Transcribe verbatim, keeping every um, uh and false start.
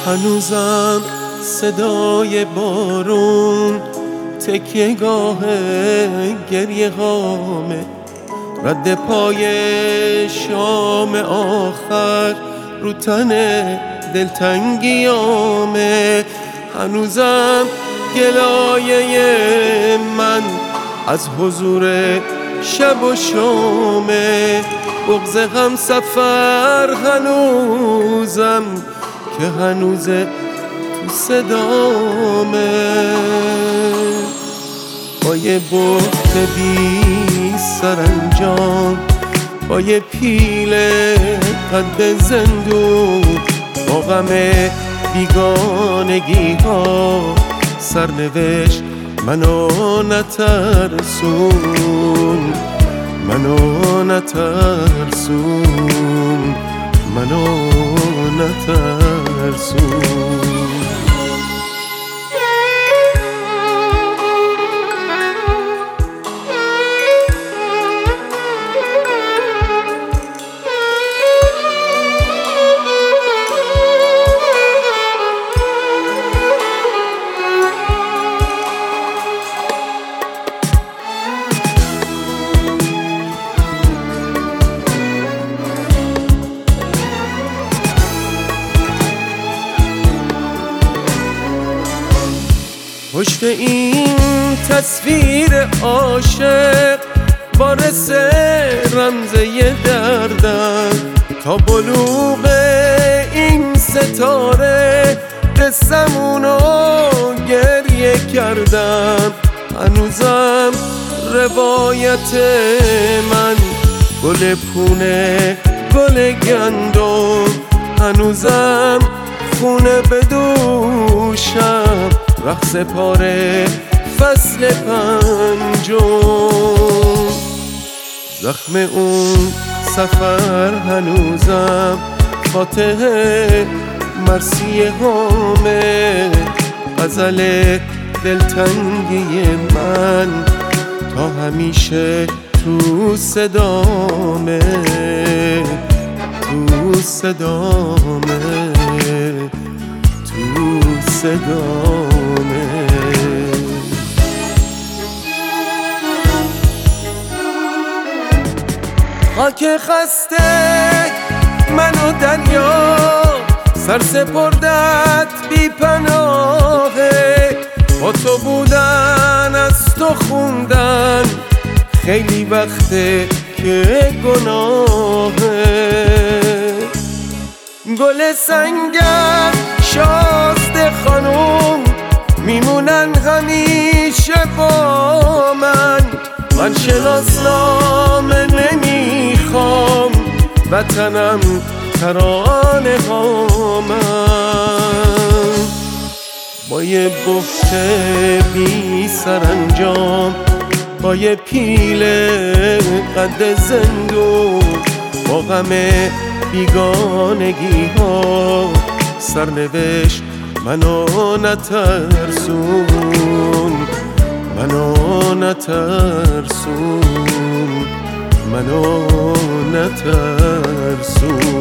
هنوزم صدای بارون تکیه گاه گریه هامه، رد پای شام آخر رو تن دلتنگیامه. هنوزم گلایه من از حضور شب و شامه، بغض هم سفر هنوزم که هنوزه تو صدامه. با یه بحت بی سرانجام، با یه پیل قد زندون، با غم بیگانگی ها سرنوشت منو نترسون، منو نترسون، منو نترسون. پشت این تصویر عاشق وارث رمزه دردم، تا بلوغ این ستاره قصه‌مونو گریه کردم. هنوزم روایت من گل پونه گل گندم، هنوزم خونه به دوشم رقص پاره فصل پنجم. زخم اون سفر هنوزم فاتح مرثیه هامه، غزل دلتنگی من تا همیشه تو صدامه، تو صدامه، تو صدامه. خاک خسته من و دریا سر سپردت بی پناهه، با تو بودن از تو خوندن خیلی وقته که گناهه. گل سنگر شازده خانوم میمونن همیشه با من، من شناسنامه نمیخوام وطنم ترانه ها من. با یه بحت بی سرانجام، با یه پیل قد زندون، با غم بیگانگی ها سرنوشت منو نترسون، منو نترسون، منو نترسون.